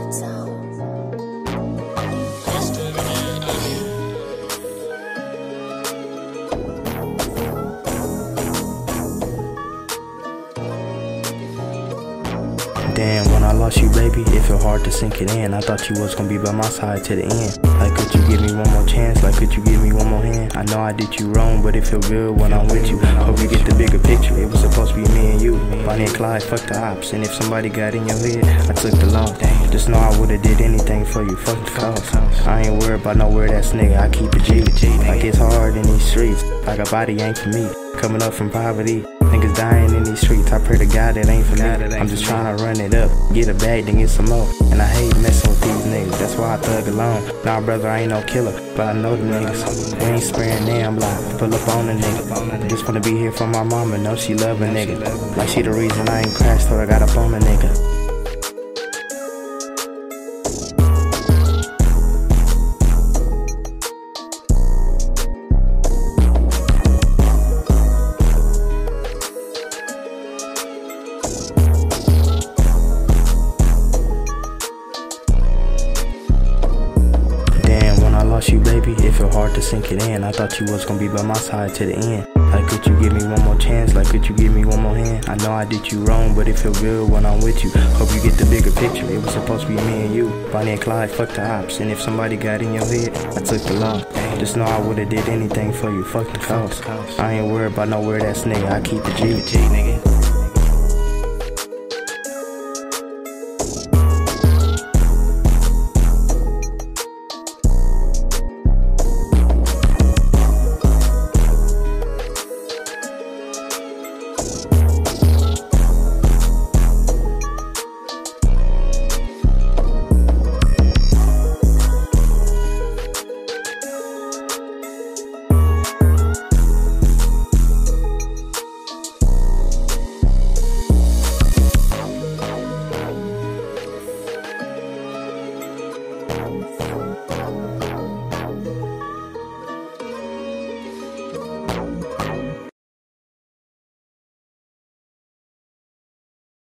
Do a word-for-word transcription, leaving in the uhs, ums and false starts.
Damn, when I lost you, baby, it felt hard to sink it in. I thought you was gonna be by my side to the end. Like, could you give me one more chance? Like, could you give me one more hand? I know I did you wrong, but it feel good when I'm with you. Hope you get the bigger picture. It was supposed to be me and you. Bonnie and Clyde, fuck the ops. And if somebody got in your head, I took the loan. Just know I would've did anything for you. Fuck the cost. I ain't worried about nowhere that's nigga. I keep it G. Like, it's hard in these streets. Like, a body ain't for me. Coming up from poverty. Niggas dying in these streets, I pray to God that ain't for me. I'm just trying to run it up, get a bag, then get some more. And I hate messing with these niggas, that's why I thug alone. Nah, brother, I ain't no killer, but I know the niggas. We ain't sparing damn block, pull up on the nigga. Just wanna be here for my mama, know she love a nigga. Like she the reason I ain't crashed, so I got up on a nigga. Lost you, baby, it felt hard to sink it in. I thought you was gonna be by my side to the end. Like, could you give me one more chance? Like, could you give me one more hand? I know I did you wrong, but it feel good when I'm with you. Hope you get the bigger picture. It was supposed to be me and you. Bonnie and Clyde, fuck the ops. And if somebody got in your head, I took the loan. Just know I would've did anything for you. Fuck the cost. I ain't worried about nowhere that's nigga. I keep it G, G, nigga.